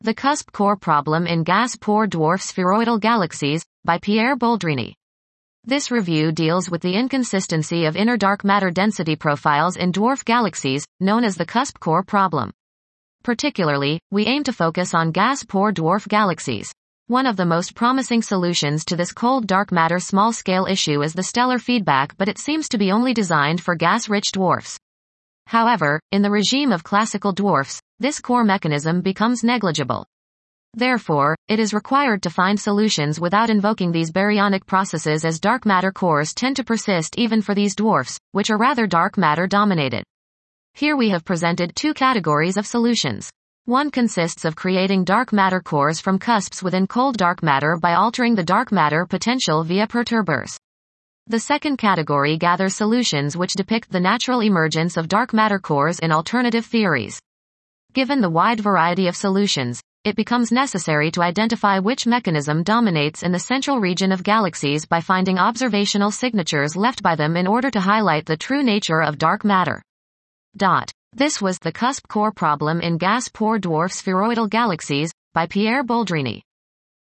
The Cusp Core Problem in Gas-Poor Dwarf Spheroidal Galaxies, by Pierre Boldrini. This review deals with the inconsistency of inner dark matter density profiles in dwarf galaxies, known as the Cusp Core Problem. Particularly, we aim to focus on gas-poor dwarf galaxies. One of the most promising solutions to this cold dark matter small-scale issue is the stellar feedback, but it seems to be only designed for gas-rich dwarfs. However, in the regime of classical dwarfs, this core mechanism becomes negligible. Therefore, it is required to find solutions without invoking these baryonic processes, as dark matter cores tend to persist even for these dwarfs, which are rather dark matter dominated. Here we have presented two categories of solutions. One consists of creating dark matter cores from cusps within cold dark matter by altering the dark matter potential via perturbers. The second category gathers solutions which depict the natural emergence of dark matter cores in alternative theories. Given the wide variety of solutions, it becomes necessary to identify which mechanism dominates in the central region of galaxies by finding observational signatures left by them in order to highlight the true nature of dark matter. This was The Cusp Core Problem in Gas-Poor Dwarf Spheroidal Galaxies, by Pierre Boldrini.